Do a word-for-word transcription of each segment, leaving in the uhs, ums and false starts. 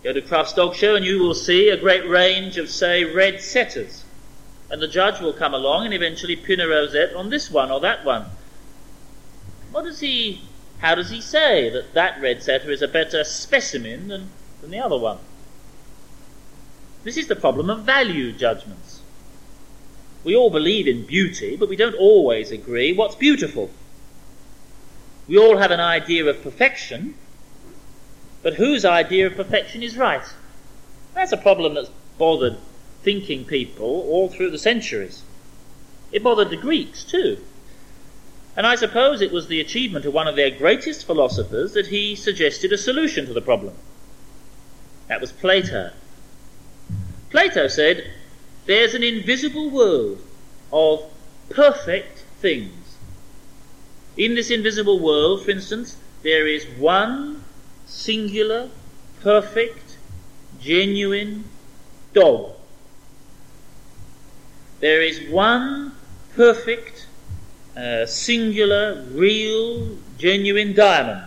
Go to Crufts Dog Show and you will see a great range of, say, red setters. And the judge will come along and eventually pin a rosette on this one or that one. What does he, how does he say that that red setter is a better specimen than, than the other one? This is the problem of value judgments. We all believe in beauty, but we don't always agree what's beautiful. We all have an idea of perfection, but whose idea of perfection is right? That's a problem that's bothered thinking people all through the centuries. It bothered the Greeks too. And I suppose it was the achievement of one of their greatest philosophers that he suggested a solution to the problem. That was Plato. Plato said, there's an invisible world of perfect things. In this invisible world, for instance, there is one singular, perfect, genuine dog. There is one perfect, uh, singular, real, genuine diamond.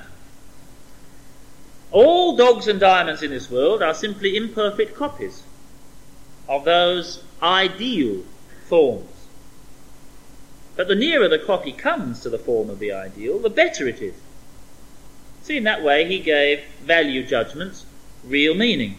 All dogs and diamonds in this world are simply imperfect copies of those ideal forms. But the nearer the copy comes to the form of the ideal, the better it is. See, in that way he gave value judgments real meaning.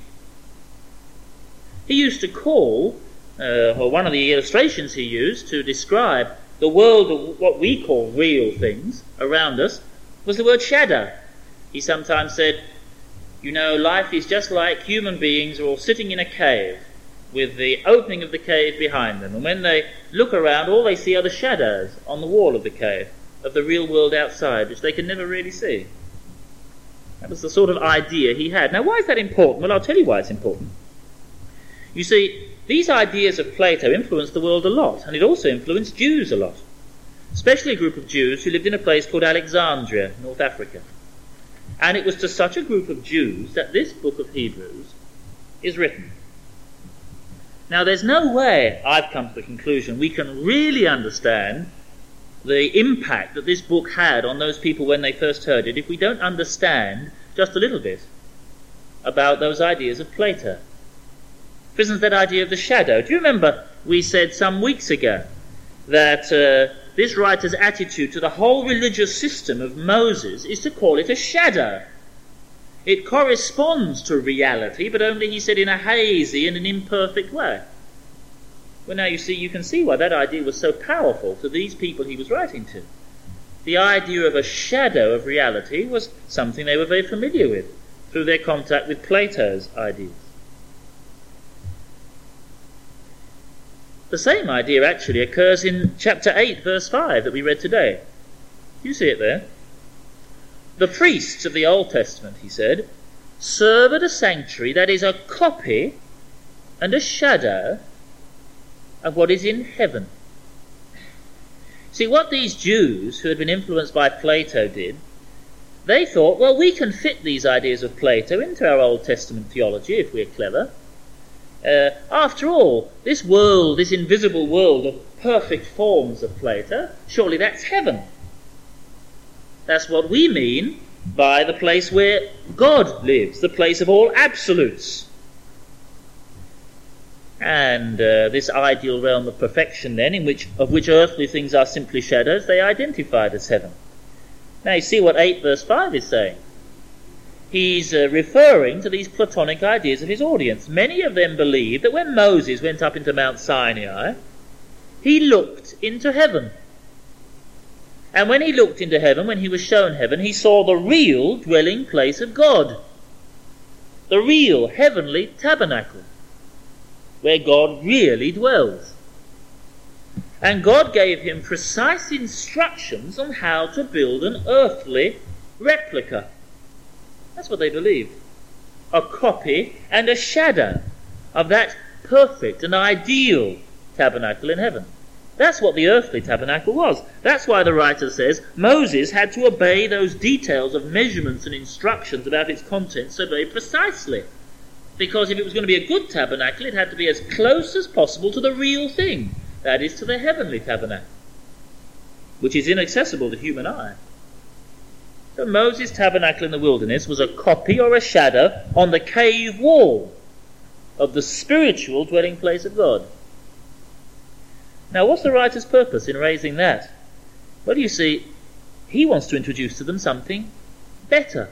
He used to call, uh, or one of the illustrations he used to describe the world of what we call real things around us, was the word shadow. He sometimes said, you know, life is just like human beings are all sitting in a cave with the opening of the cave behind them, and when they look around, all they see are the shadows on the wall of the cave of the real world outside, which they can never really see. That was the sort of idea he had. Now, why is that important? Well, I'll tell you why it's important. You see, these ideas of Plato influenced the world a lot, and it also influenced Jews a lot, especially a group of Jews who lived in a place called Alexandria, North Africa. And it was to such a group of Jews that this book of Hebrews is written. Now, there's no way, I've come to the conclusion, we can really understand the impact that this book had on those people when they first heard it if we don't understand just a little bit about those ideas of Plato. For instance, that idea of the shadow. Do you remember we said some weeks ago that uh, this writer's attitude to the whole religious system of Moses is to call it a shadow? It corresponds to reality, but only, he said, in a hazy and an imperfect way. Well, now you see, you can see why that idea was so powerful to these people he was writing to. The idea of a shadow of reality was something they were very familiar with through their contact with Plato's ideas. The same idea actually occurs in chapter eight, verse five, that we read today. You see it there. The priests of the Old Testament, he said, serve at a sanctuary that is a copy and a shadow of what is in heaven. See, what these Jews who had been influenced by Plato did, they thought, well, we can fit these ideas of Plato into our Old Testament theology if we're clever. Uh, after all, this world, this invisible world of perfect forms of Plato, surely that's heaven. That's what we mean by the place where God lives, the place of all absolutes. And uh, this ideal realm of perfection then, in which of which earthly things are simply shadows, they identified as heaven. Now you see what eight verse five is saying. He's uh, referring to these Platonic ideas of his audience. Many of them believed that when Moses went up into Mount Sinai, he looked into heaven. And when he looked into heaven, when he was shown heaven, he saw the real dwelling place of God. The real heavenly tabernacle, where God really dwells. And God gave him precise instructions on how to build an earthly replica. That's what they believed. A copy and a shadow of that perfect and ideal tabernacle in heaven. That's what the earthly tabernacle was. That's why the writer says Moses had to obey those details of measurements and instructions about its contents so very precisely. Because if it was going to be a good tabernacle, it had to be as close as possible to the real thing. That is, to the heavenly tabernacle, which is inaccessible to human eye. that Moses' tabernacle in the wilderness was a copy or a shadow on the cave wall of the spiritual dwelling place of God. Now, what's the writer's purpose in raising that? Well, you see, he wants to introduce to them something better.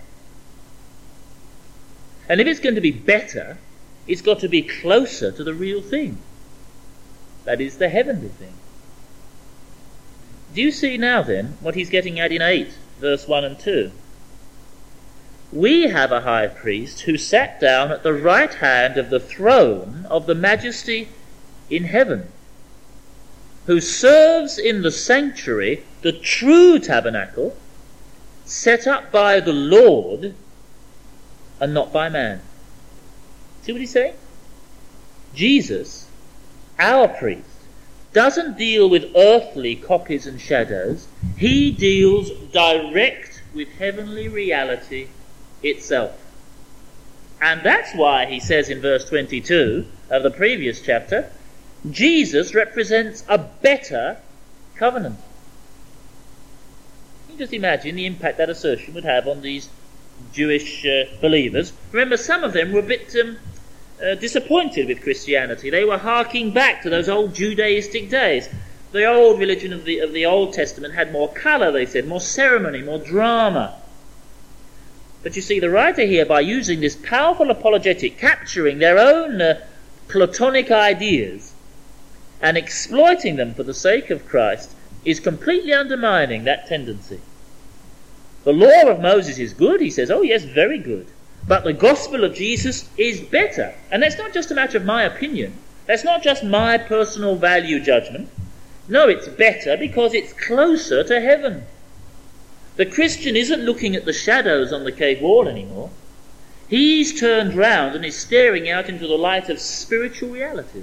And if it's going to be better, it's got to be closer to the real thing. That is, the heavenly thing. Do you see now then what he's getting at in eight, verse one and two? We have a high priest who sat down at the right hand of the throne of the majesty in heaven, who serves in the sanctuary, the true tabernacle, set up by the Lord and not by man. See what he's saying? Jesus, our priest, doesn't deal with earthly copies and shadows. He deals direct with heavenly reality itself. And that's why he says in verse twenty-two of the previous chapter, Jesus represents a better covenant. Can you just imagine the impact that assertion would have on these Jewish uh, believers? Remember, some of them were a bit um, uh, disappointed with Christianity. They were harking back to those old Judaistic days. The old religion of the, of the Old Testament had more colour, they said, more ceremony, more drama. But you see, the writer here, by using this powerful apologetic, capturing their own uh, Platonic ideas and exploiting them for the sake of Christ, is completely undermining that tendency. The law of Moses is good, he says. Oh yes, very good. But the gospel of Jesus is better. And that's not just a matter of my opinion. That's not just my personal value judgment. No, it's better because it's closer to heaven. The Christian isn't looking at the shadows on the cave wall anymore. He's turned round and is staring out into the light of spiritual realities.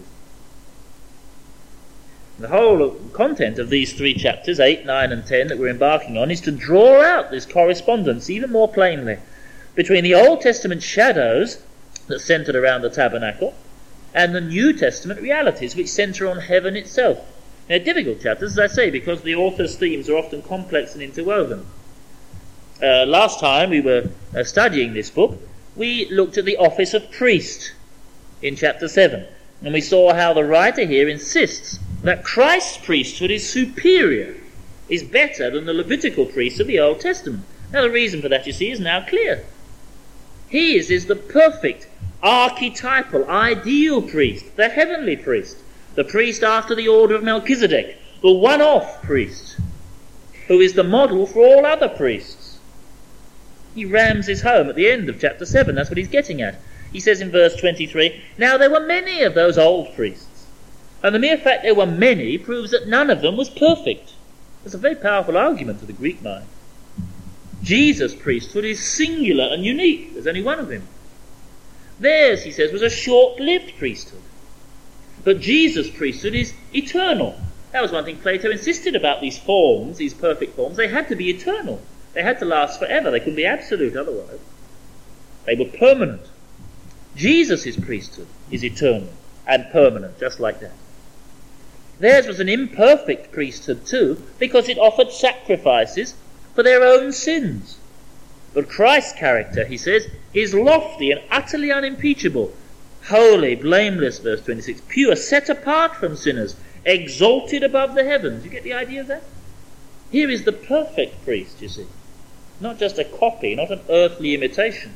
The whole content of these three chapters, eight, nine and ten, that we're embarking on, is to draw out this correspondence even more plainly between the Old Testament shadows that centred around the tabernacle and the New Testament realities which centre on heaven itself. They're difficult chapters, as I say, because the author's themes are often complex and interwoven. Uh, last time we were uh, studying this book, we looked at the office of priest in chapter seven, and we saw how the writer here insists that Christ's priesthood is superior, is better than the Levitical priests of the Old Testament. Now the reason for that, you see, is now clear. His is the perfect, archetypal, ideal priest, the heavenly priest, the priest after the order of Melchizedek, the one-off priest, who is the model for all other priests. He rams his home at the end of chapter seven, that's what he's getting at. He says in verse twenty-three, now there were many of those old priests, and the mere fact there were many proves that none of them was perfect. That's a very powerful argument to the Greek mind. Jesus' priesthood is singular and unique. There's only one of him. Theirs, he says, was a short-lived priesthood. But Jesus' priesthood is eternal. That was one thing Plato insisted about these forms, these perfect forms. They had to be eternal. They had to last forever. They couldn't be absolute otherwise. They were permanent. Jesus' priesthood is eternal and permanent, just like that. Theirs was an imperfect priesthood too, because it offered sacrifices for their own sins. But Christ's character, he says, is lofty and utterly unimpeachable, holy, blameless, verse twenty-six, pure, set apart from sinners, exalted above the heavens. You get the idea of that? Here is the perfect priest, you see. Not just a copy, not an earthly imitation.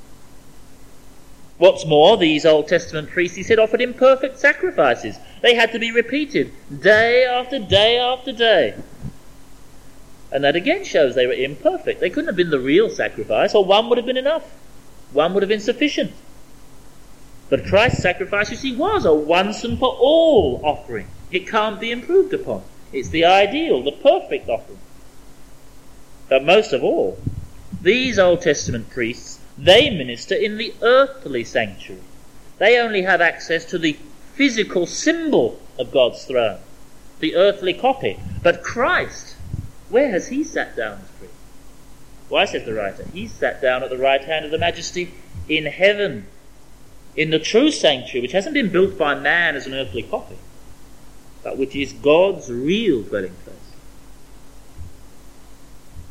What's more, these Old Testament priests, he said, offered imperfect sacrifices. They had to be repeated day after day after day. And that again shows they were imperfect. They couldn't have been the real sacrifice, or one would have been enough. One would have been sufficient. But Christ's sacrifice, you see, was a once and for all offering. It can't be improved upon. It's the ideal, the perfect offering. But most of all, these Old Testament priests, they minister in the earthly sanctuary. They only have access to the physical symbol of God's throne, the earthly copy. But Christ, where has he sat down as priest? Why, says the writer, he sat down at the right hand of the majesty in heaven, in the true sanctuary, which hasn't been built by man as an earthly copy, but which is God's real dwelling place.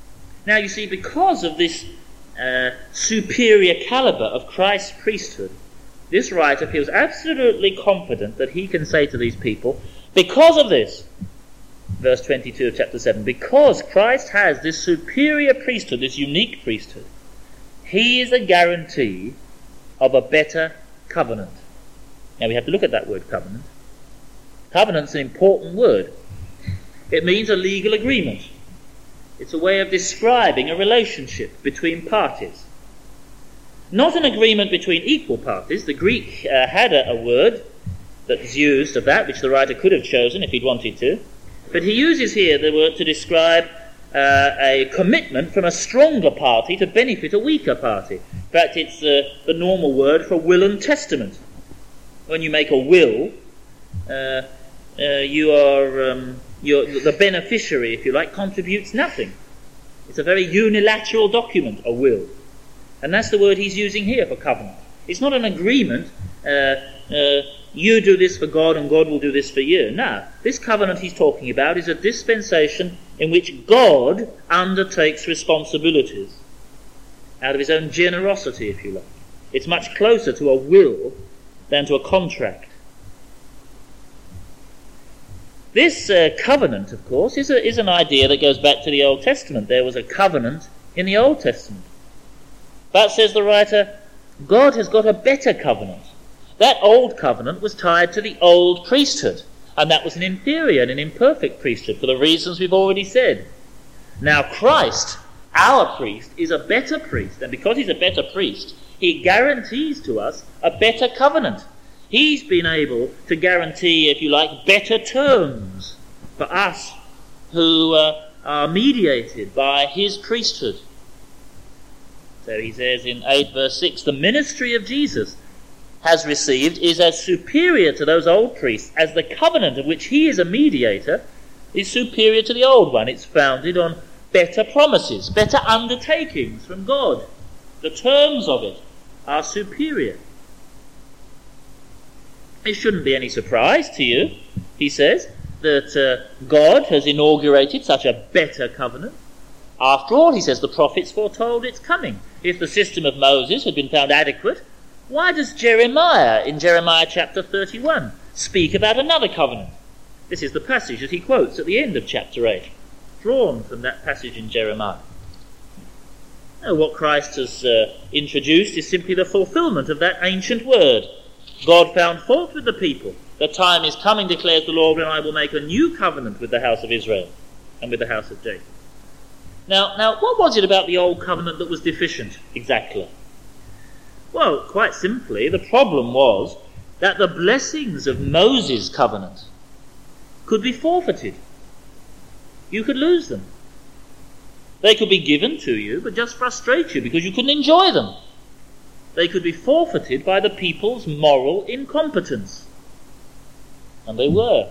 Now you see, because of this uh, superior caliber of Christ's priesthood, this writer feels absolutely confident that he can say to these people, because of this, verse twenty-two of chapter seven, because Christ has this superior priesthood, this unique priesthood, he is a guarantee of a better covenant. Now we have to look at that word covenant. Covenant's an important word. It means a legal agreement. It's a way of describing a relationship between parties. Not an agreement between equal parties. The Greek uh, had a, a word that was used of that, which the writer could have chosen if he'd wanted to. But he uses here the word to describe uh, a commitment from a stronger party to benefit a weaker party. In fact, it's uh, the normal word for will and testament. When you make a will, uh, uh, you are um, you're, the beneficiary, if you like, contributes nothing. It's a very unilateral document, a will. And that's the word he's using here for covenant. It's not an agreement, uh, uh, you do this for God and God will do this for you. No, this covenant he's talking about is a dispensation in which God undertakes responsibilities out of his own generosity, if you like. It's much closer to a will than to a contract. This uh, covenant, of course, is, a, is an idea that goes back to the Old Testament. There was a covenant in the Old Testament. But, says the writer, God has got a better covenant. That old covenant was tied to the old priesthood, and that was an inferior and an imperfect priesthood for the reasons we've already said. Now Christ, our priest, is a better priest, and because he's a better priest, he guarantees to us a better covenant. He's been able to guarantee, if you like, better terms for us who uh, are mediated by his priesthood. So he says in eight verse six, the ministry of Jesus has received is as superior to those old priests as the covenant of which he is a mediator is superior to the old one. It's founded on better promises, better undertakings from God. The terms of it are superior. It shouldn't be any surprise to you, he says, that uh, God has inaugurated such a better covenant. After all, he says, the prophets foretold its coming. If the system of Moses had been found adequate, why does Jeremiah, in Jeremiah chapter thirty-one, speak about another covenant? This is the passage that he quotes at the end of chapter eight, drawn from that passage in Jeremiah. Now, what Christ has uh, introduced is simply the fulfillment of that ancient word. God found fault with the people. The time is coming, declares the Lord, when I will make a new covenant with the house of Israel and with the house of Jacob. Now, now, what was it about the old covenant that was deficient exactly? Well, quite simply, the problem was that the blessings of Moses' covenant could be forfeited. You could lose them. They could be given to you, but just frustrate you because you couldn't enjoy them. They could be forfeited by the people's moral incompetence. And they were.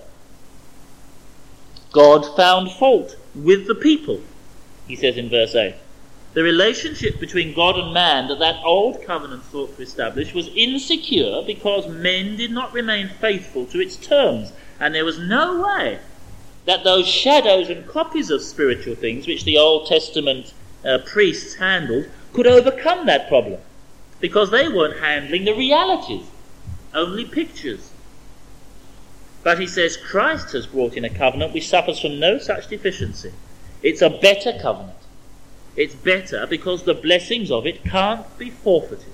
God found fault with the people, he says in verse eight. The relationship between God and man that that old covenant sought to establish was insecure because men did not remain faithful to its terms. And there was no way that those shadows and copies of spiritual things which the Old Testament uh, priests handled could overcome that problem, because they weren't handling the realities, only pictures. But he says Christ has brought in a covenant which suffers from no such deficiency. It's a better covenant. It's better because the blessings of it can't be forfeited.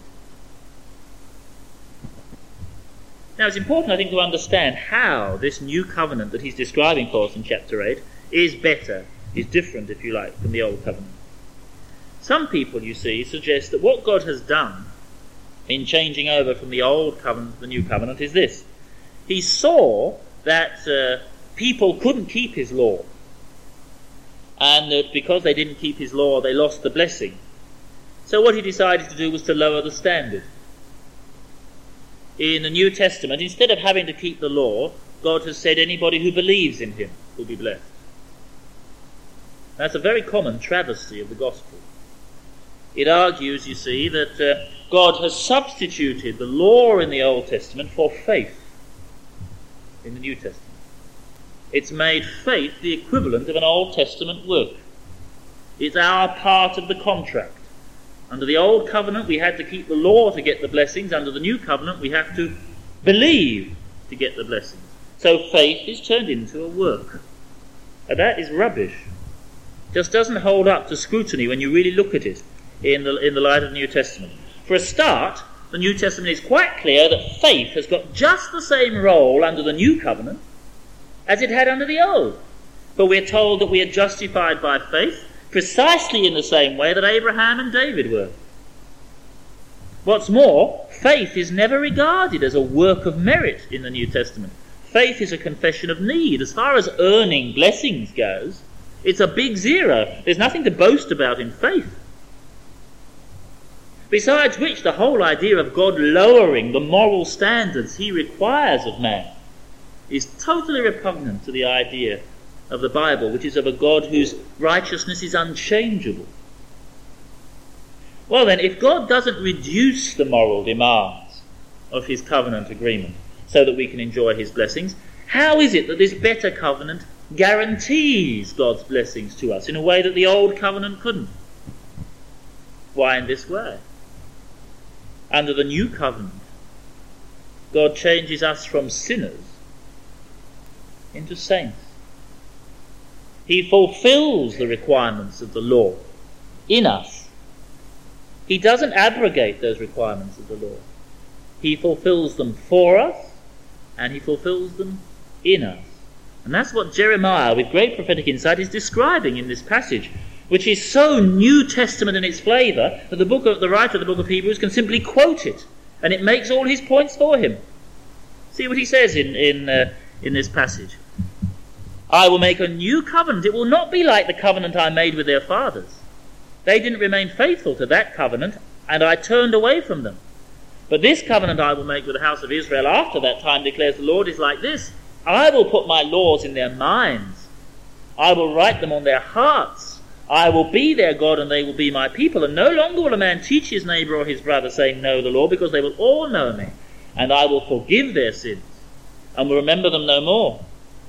Now it's important, I think, to understand how this new covenant that he's describing for us in chapter eight is better, is different, if you like, from the old covenant. Some people, you see, suggest that what God has done in changing over from the old covenant to the new covenant is this. He saw that uh, people couldn't keep his law, and that because they didn't keep his law, they lost the blessing. So what he decided to do was to lower the standard. In the New Testament, instead of having to keep the law, God has said anybody who believes in him will be blessed. That's a very common travesty of the gospel. It argues, you see, that uh, God has substituted the law in the Old Testament for faith in the New Testament. It's made faith the equivalent of an Old Testament work. It's our part of the contract. Under the old covenant we had to keep the law to get the blessings. Under the new covenant we have to believe to get the blessings. So faith is turned into a work. And that is rubbish. Just doesn't hold up to scrutiny when you really look at it in the, in the light of the New Testament. For a start, the New Testament is quite clear that faith has got just the same role under the New Covenant as it had under the Old. For we're told that we are justified by faith precisely in the same way that Abraham and David were. What's more, faith is never regarded as a work of merit in the New Testament. Faith is a confession of need. As far as earning blessings goes, it's a big zero. There's nothing to boast about in faith. Besides which, the whole idea of God lowering the moral standards he requires of man is totally repugnant to the idea of the Bible, which is of a God whose righteousness is unchangeable. Well then, if God doesn't reduce the moral demands of his covenant agreement so that we can enjoy his blessings, how is it that this better covenant guarantees God's blessings to us in a way that the old covenant couldn't? Why, in this way. Under the new covenant, God changes us from sinners into saints. He fulfills the requirements of the law in us. He doesn't abrogate those requirements of the law. He fulfills them for us, and he fulfills them in us. And that's what Jeremiah, with great prophetic insight, is describing in this passage, which is so New Testament in its flavour that the book of the writer of the book of Hebrews can simply quote it, and it makes all his points for him. See what he says in in uh, in this passage. I will make a new covenant. It will not be like the covenant I made with their fathers. They didn't remain faithful to that covenant, and I turned away from them. But this covenant I will make with the house of Israel after that time, declares the Lord, is like this. I will put my laws in their minds. I will write them on their hearts. I will be their God, and they will be my people. And no longer will a man teach his neighbour or his brother, saying, know the law, because they will all know me. And I will forgive their sins, and will remember them no more.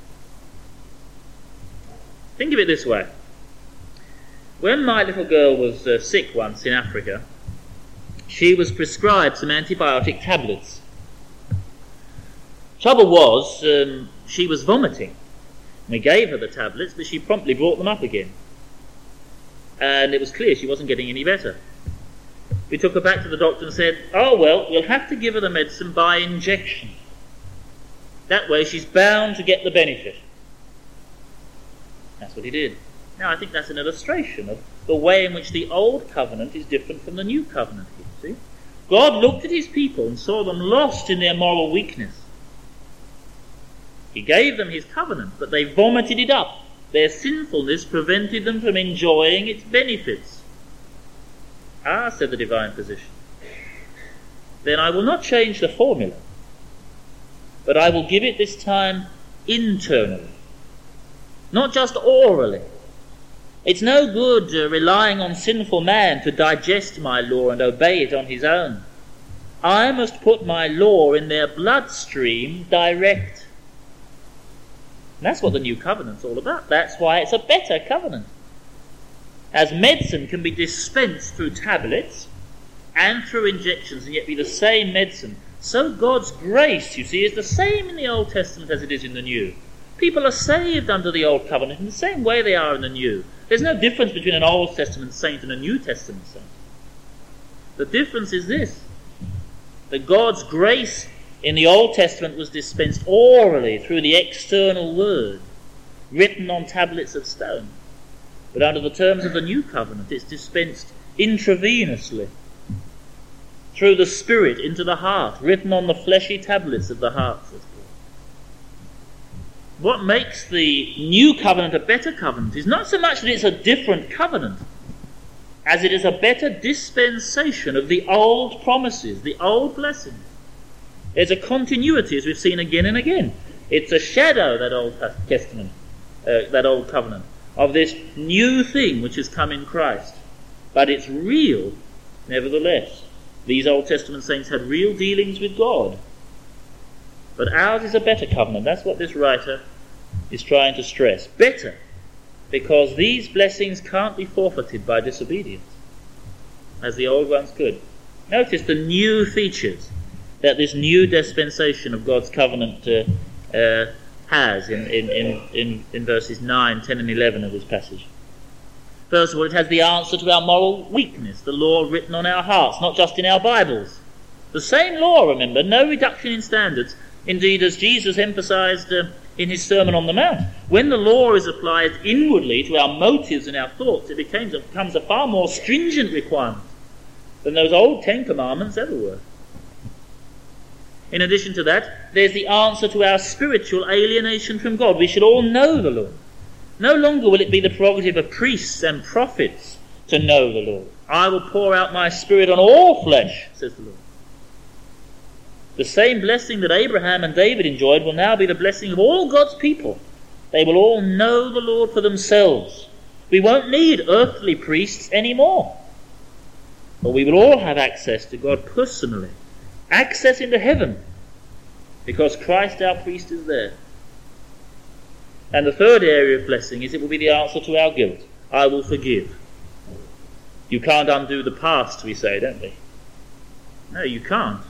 Think of it this way. When my little girl was uh, sick once in Africa, she was prescribed some antibiotic tablets. Trouble was, um, she was vomiting. We gave her the tablets, but she promptly brought them up again. And it was clear she wasn't getting any better. We took her back to the doctor and said, oh well, we'll have to give her the medicine by injection. That way she's bound to get the benefit. That's what he did. Now I think that's an illustration of the way in which the old covenant is different from the new covenant. You see? God looked at his people and saw them lost in their moral weakness. He gave them his covenant, but they vomited it up. Their sinfulness prevented them from enjoying its benefits. Ah, said the divine physician, then I will not change the formula, but I will give it this time internally, not just orally. It's no good uh, relying on sinful man to digest my law and obey it on his own. I must put my law in their bloodstream direct. And that's what the new covenant's all about. That's why it's a better covenant. As medicine can be dispensed through tablets and through injections and yet be the same medicine, so God's grace, you see, is the same in the Old Testament as it is in the New. People are saved under the Old Covenant in the same way they are in the New. There's no difference between an Old Testament saint and a New Testament saint. The difference is this, that God's grace in the Old Testament was dispensed orally through the external word, written on tablets of stone. But under the terms of the New Covenant, it's dispensed intravenously, through the Spirit into the heart, written on the fleshy tablets of the heart. What makes the New Covenant a better covenant is not so much that it's a different covenant, as it is a better dispensation of the old promises, the old blessings. There's a continuity, as we've seen again and again. It's a shadow, that Old Testament, uh, that Old Covenant, of this new thing which has come in Christ. But it's real, nevertheless. These Old Testament saints had real dealings with God. But ours is a better covenant. That's what this writer is trying to stress. Better because these blessings can't be forfeited by disobedience, as the old ones could. Notice the new features that this new dispensation of God's covenant uh, uh, has in, in, in, in, in verses nine, ten and eleven of this passage. First of all, it has the answer to our moral weakness, the law written on our hearts, not just in our Bibles. The same law, remember, no reduction in standards. Indeed, as Jesus emphasized uh, in his Sermon on the Mount, when the law is applied inwardly to our motives and our thoughts, it becomes a, becomes a far more stringent requirement than those old Ten Commandments ever were. In addition to that, there's the answer to our spiritual alienation from God. We should all know the Lord. No longer will it be the prerogative of priests and prophets to know the Lord. I will pour out my Spirit on all flesh, says the Lord. The same blessing that Abraham and David enjoyed will now be the blessing of all God's people. They will all know the Lord for themselves. We won't need earthly priests anymore, but we will all have access to God personally, access into heaven, because Christ our priest is there. And the third area of blessing is it will be the answer to our guilt. I will forgive. You can't undo the past, we say, don't we? No, you can't.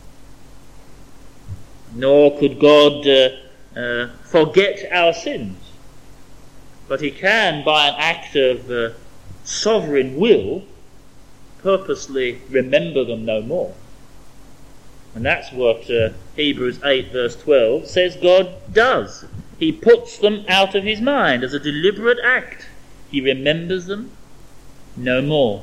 Nor could God uh, uh, forget our sins. But he can, by an act of uh, sovereign will, purposely remember them no more. And that's what uh, Hebrews eight verse twelve says God does. He puts them out of his mind as a deliberate act. He remembers them no more.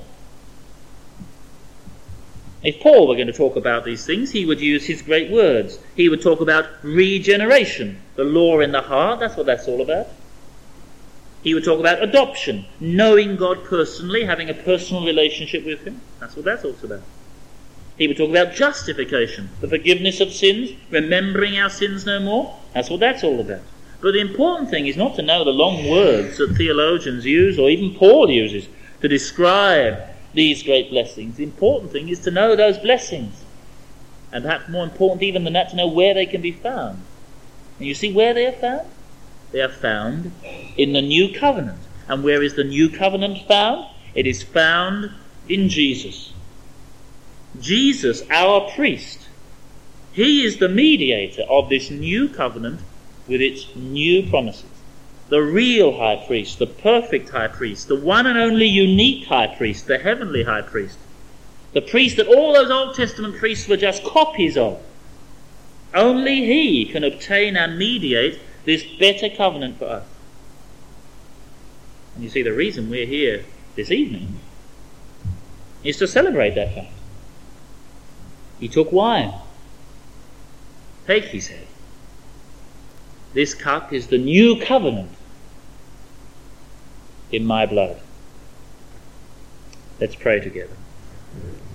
If Paul were going to talk about these things, he would use his great words. He would talk about regeneration, the law in the heart, that's what that's all about. He would talk about adoption, knowing God personally, having a personal relationship with him. That's what that's all about. He would talk about justification, the forgiveness of sins, remembering our sins no more. That's what that's all about. But the important thing is not to know the long words that theologians use, or even Paul uses, to describe these great blessings. The important thing is to know those blessings. And perhaps more important even than that, to know where they can be found. And you see where they are found? They are found in the new covenant. And where is the new covenant found? It is found in Jesus. Jesus, our priest. He is the mediator of this new covenant with its new promises. The real high priest, the perfect high priest, the one and only unique high priest, the heavenly high priest. The priest that all those Old Testament priests were just copies of. Only he can obtain and mediate this better covenant for us. And you see, the reason we're here this evening is to celebrate that fact. He took wine. Take, he said. This cup is the new covenant in my blood. Let's pray together.